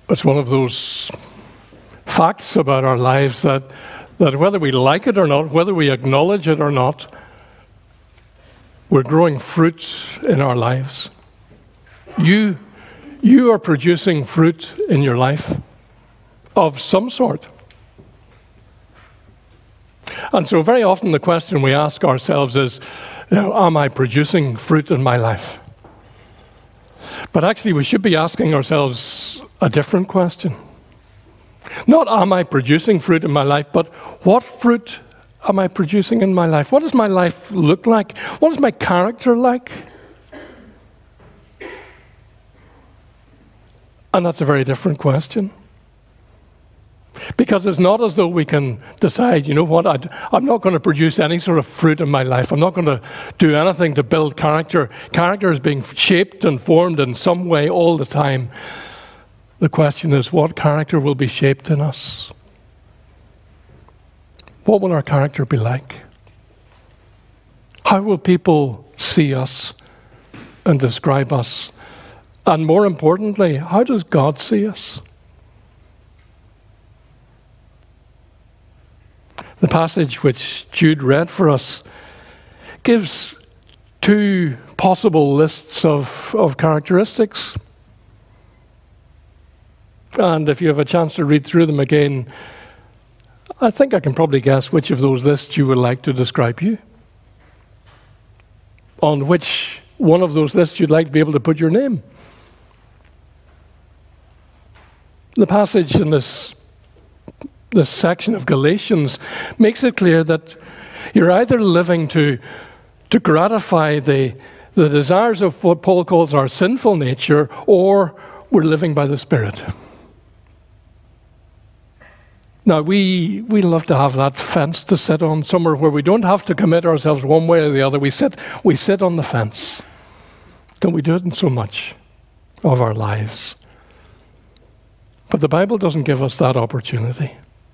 It's one of those facts about our lives that whether we like it or not, whether we acknowledge it or not, we're growing fruit in our lives. You are producing fruit in your life of some sort. And so very often the question we ask ourselves is, am I producing fruit in my life? But actually we should be asking ourselves a different question. Not am I producing fruit in my life, but what fruit am I producing in my life? What does my life look like? What is my character like? And that's a very different question. Because it's not as though we can decide, you know what, I'm not going to produce any sort of fruit in my life. I'm not going to do anything to build character. Character is being shaped and formed in some way all the time. The question is, what character will be shaped in us? What will our character be like? How will people see us and describe us? And more importantly, how does God see us? The passage which Jude read for us gives two possible lists of characteristics. And if you have a chance to read through them again, I think I can probably guess which of those lists you would like to describe you. On which one of those lists you'd like to be able to put your name. The passage in this section of Galatians makes it clear that you're either living to gratify the desires of what Paul calls our sinful nature, or we're living by the Spirit. Now, we love to have that fence to sit on, somewhere where we don't have to commit ourselves one way or the other. We sit on the fence. Don't we do it in so much of our lives? But the Bible doesn't give us that opportunity.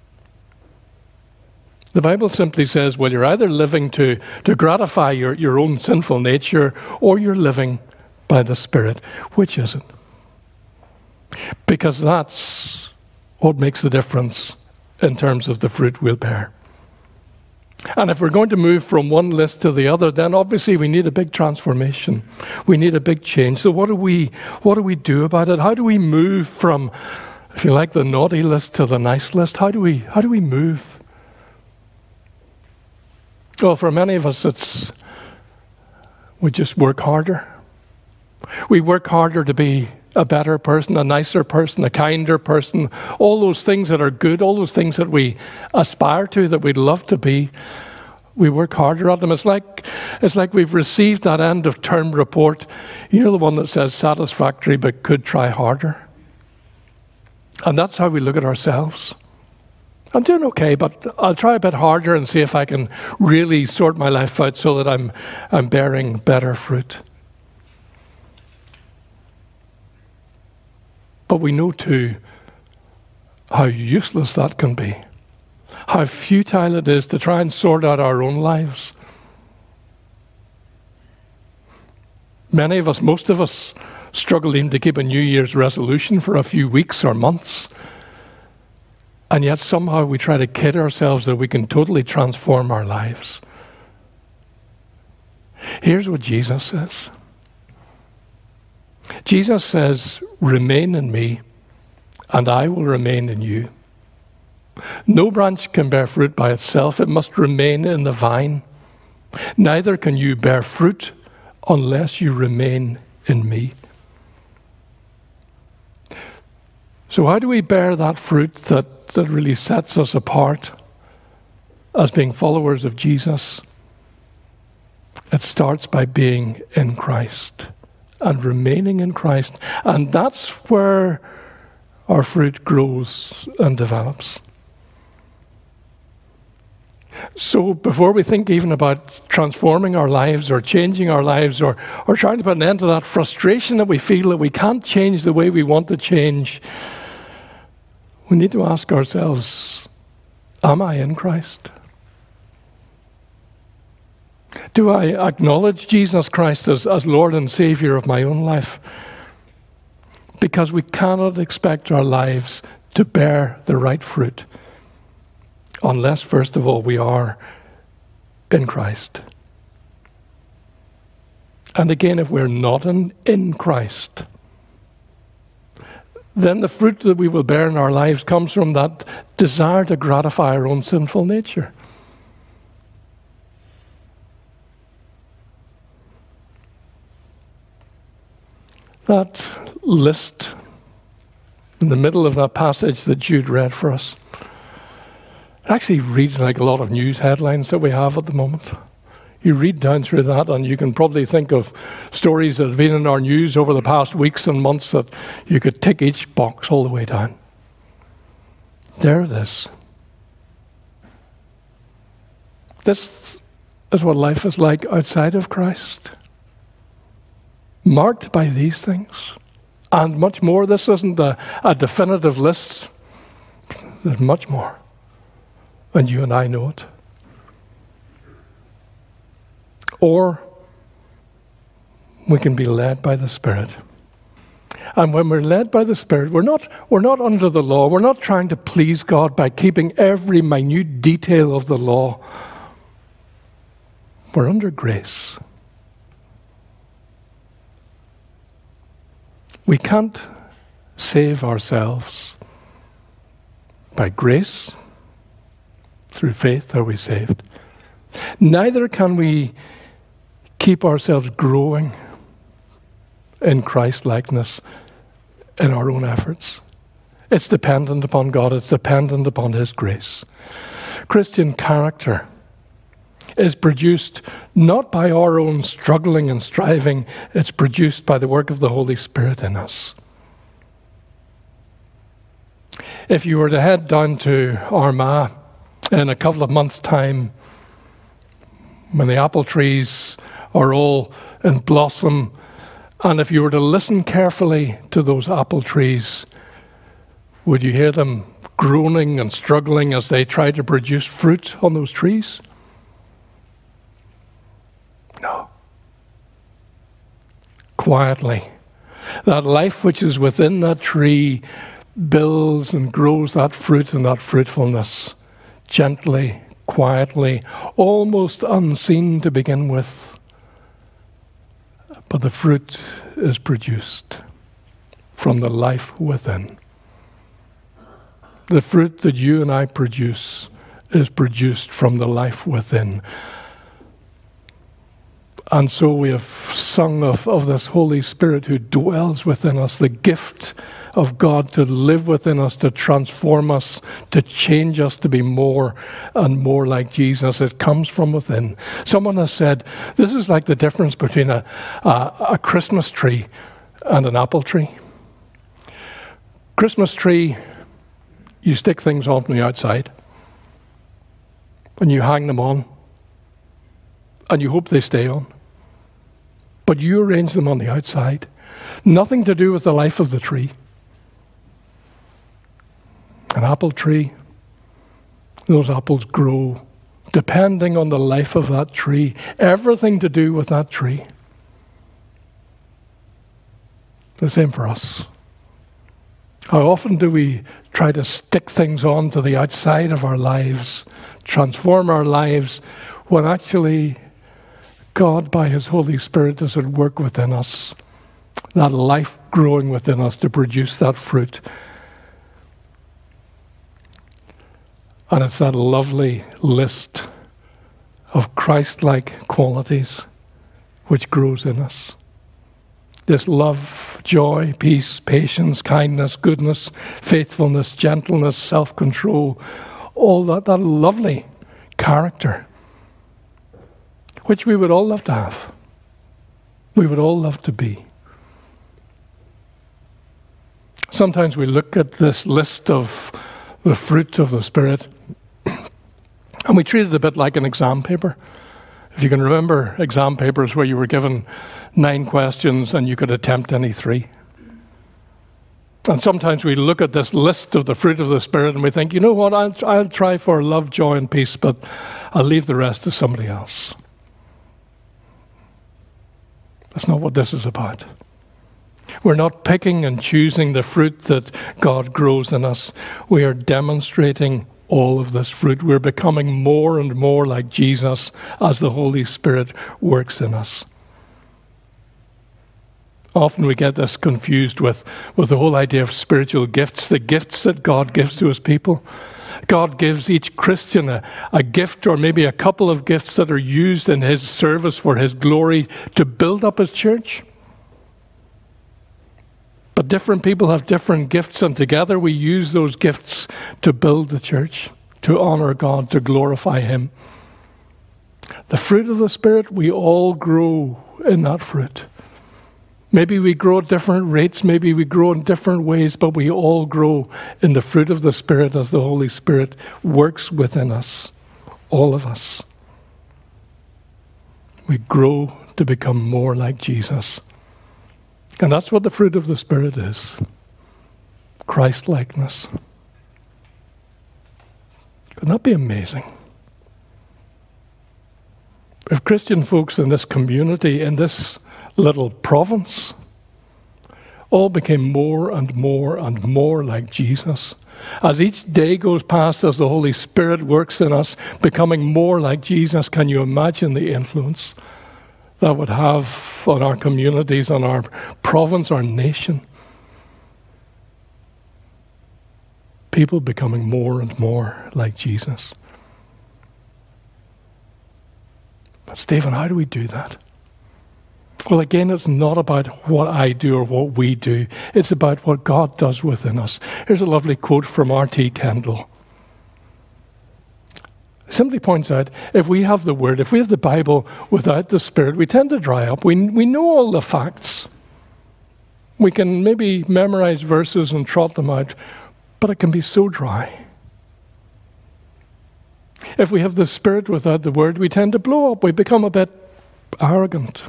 The Bible simply says, well, you're either living to gratify your own sinful nature, or you're living by the Spirit. Which is it? Because that's what makes the difference in terms of the fruit we'll bear. And if we're going to move from one list to the other, then obviously we need a big transformation. We need a big change. So what do we do about it? How do we move from, if you like, the naughty list to the nice list? How do we move? Well, for many of us, we just work harder. We work harder to be a better person, a nicer person, a kinder person, all those things that are good, all those things that we aspire to, that we'd love to be. We work harder at them. It's like we've received that end of term report, you know, the one that says satisfactory but could try harder. And that's how we look at ourselves. I'm doing okay, but I'll try a bit harder and see if I can really sort my life out so that I'm bearing better fruit. But we know too how useless that can be. How futile it is to try and sort out our own lives. Many of us, most of us, struggle even to keep a New Year's resolution for a few weeks or months. And yet somehow we try to kid ourselves that we can totally transform our lives. Here's what Jesus says. Jesus says, remain in me, and I will remain in you. No branch can bear fruit by itself. It must remain in the vine. Neither can you bear fruit unless you remain in me. So how do we bear that fruit that really sets us apart as being followers of Jesus? It starts by being in Christ and remaining in Christ. And that's where our fruit grows and develops. So before we think even about transforming our lives or changing our lives or trying to put an end to that frustration that we feel that we can't change the way we want to change, we need to ask ourselves, am I in Christ? Do I acknowledge Jesus Christ as Lord and Savior of my own life? because we cannot expect our lives to bear the right fruit unless, first of all, we are in Christ. And again, if we're not in Christ, then the fruit that we will bear in our lives comes from that desire to gratify our own sinful nature. That list in the middle of that passage that Jude read for us, it actually reads like a lot of news headlines that we have at the moment. You read down through that and you can probably think of stories that have been in our news over the past weeks and months that you could tick each box all the way down. There it is. This is what life is like outside of Christ. Marked by these things and much more. This isn't a definitive list. There's much more. And you and I know it. Or we can be led by the Spirit. And when we're led by the Spirit, we're not under the law. We're not trying to please God by keeping every minute detail of the law. We're under grace. We can't save ourselves. By grace, through faith are we saved. Neither can we keep ourselves growing in Christ-likeness in our own efforts. It's dependent upon God. It's dependent upon His grace. Christian character is produced not by our own struggling and striving. It's produced by the work of the Holy Spirit in us. If you were to head down to Armagh in a couple of months' time, when the apple trees are all in blossom, and if you were to listen carefully to those apple trees, would you hear them groaning and struggling as they try to produce fruit on those trees? No. Quietly, that life which is within that tree builds and grows that fruit and that fruitfulness gently, quietly, almost unseen to begin with. But the fruit is produced from the life within. The fruit that you and I produce is produced from the life within. And so we have sung of this Holy Spirit who dwells within us, the gift of God to live within us, to transform us, to change us to be more and more like Jesus. It comes from within. Someone has said, this is like the difference between a Christmas tree and an apple tree. Christmas tree, you stick things on from the outside and you hang them on and you hope they stay on. But you arrange them on the outside. Nothing to do with the life of the tree. An apple tree, those apples grow depending on the life of that tree. Everything to do with that tree. The same for us. How often do we try to stick things on to the outside of our lives, transform our lives, when actually God, by His Holy Spirit, does at work within us, that life growing within us to produce that fruit. And it's that lovely list of Christ-like qualities which grows in us. This love, joy, peace, patience, kindness, goodness, faithfulness, gentleness, self-control, all that lovely character which we would all love to have. We would all love to be. Sometimes we look at this list of the fruit of the Spirit and we treat it a bit like an exam paper. If you can remember exam papers where you were given 9 questions and you could attempt any 3. And sometimes we look at this list of the fruit of the Spirit and we think, you know what, I'll try for love, joy, and peace, but I'll leave the rest to somebody else. That's not what this is about. We're not picking and choosing the fruit that God grows in us. We are demonstrating all of this fruit. We're becoming more and more like Jesus as the Holy Spirit works in us. Often we get this confused with the whole idea of spiritual gifts, the gifts that God gives to his people. God gives each Christian a gift or maybe a couple of gifts that are used in his service for his glory to build up his church. But different people have different gifts, and together we use those gifts to build the church, to honor God, to glorify him. The fruit of the Spirit, we all grow in that fruit. Maybe we grow at different rates, maybe we grow in different ways, but we all grow in the fruit of the Spirit as the Holy Spirit works within us, all of us. We grow to become more like Jesus. And that's what the fruit of the Spirit is. Christ-likeness. Wouldn't that be amazing? If Christian folks in this community, in this little province, all became more and more and more like Jesus. As each day goes past, as the Holy Spirit works in us, becoming more like Jesus, can you imagine the influence that would have on our communities, on our province, our nation? People becoming more and more like Jesus. But Stephen, how do we do that? Well, again, it's not about what I do or what we do. It's about what God does within us. Here's a lovely quote from R.T. Kendall. Simply points out, if we have the Word, if we have the Bible without the Spirit, we tend to dry up. We know all the facts. We can maybe memorize verses and trot them out, but it can be so dry. If we have the Spirit without the Word, we tend to blow up. We become a bit arrogant.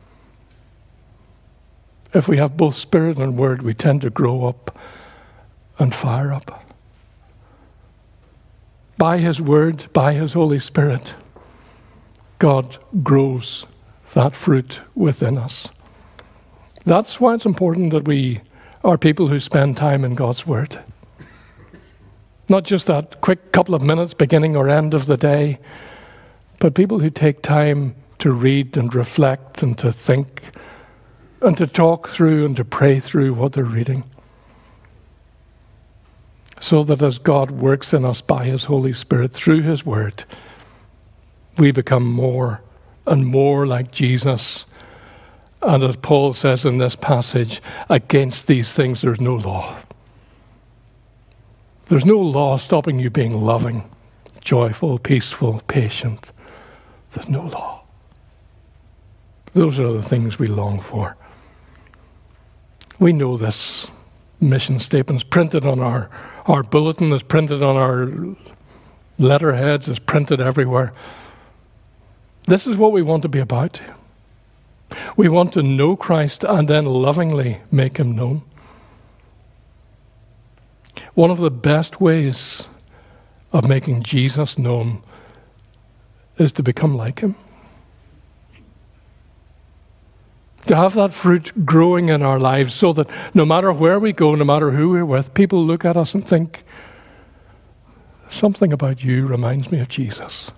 If we have both Spirit and Word, we tend to grow up and fire up. By his Word, by his Holy Spirit, God grows that fruit within us. That's why it's important that we are people who spend time in God's Word. Not just that quick couple of minutes beginning or end of the day, but people who take time to read and reflect and to think and to talk through and to pray through what they're reading. So that as God works in us by his Holy Spirit through his Word, we become more and more like Jesus. And as Paul says in this passage, against these things there's no law. There's no law stopping you being loving, joyful, peaceful, patient. There's no law. Those are the things we long for. We know this mission statement is printed on our bulletin, is printed on our letterheads, is printed everywhere. This is what we want to be about. We want to know Christ and then lovingly make him known. One of the best ways of making Jesus known is to become like him. To have that fruit growing in our lives so that no matter where we go, no matter who we're with, people look at us and think, something about you reminds me of Jesus.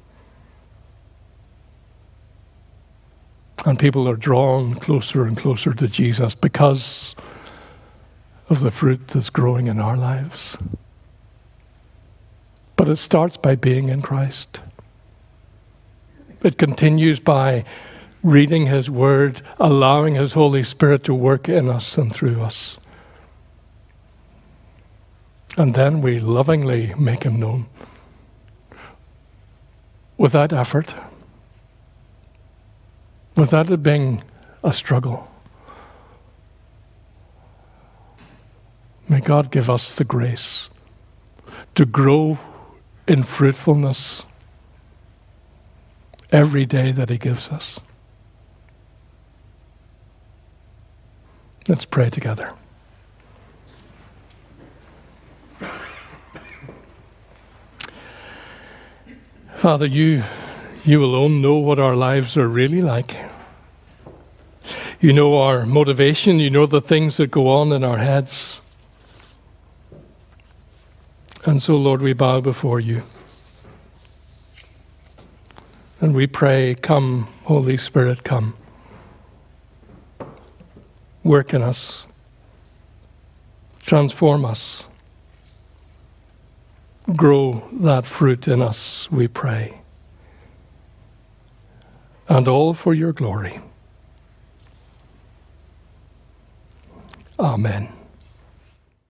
And people are drawn closer and closer to Jesus because of the fruit that's growing in our lives. But it starts by being in Christ. It continues by reading his Word, allowing his Holy Spirit to work in us and through us. And then we lovingly make him known. Without effort. Without it being a struggle. May God give us the grace to grow in fruitfulness every day that he gives us. Let's pray together. Father, you alone know what our lives are really like. You know our motivation. You know the things that go on in our heads. And so, Lord, we bow before you. And we pray, come, Holy Spirit, come. Work in us. Transform us. Grow that fruit in us, we pray. And all for your glory. Amen.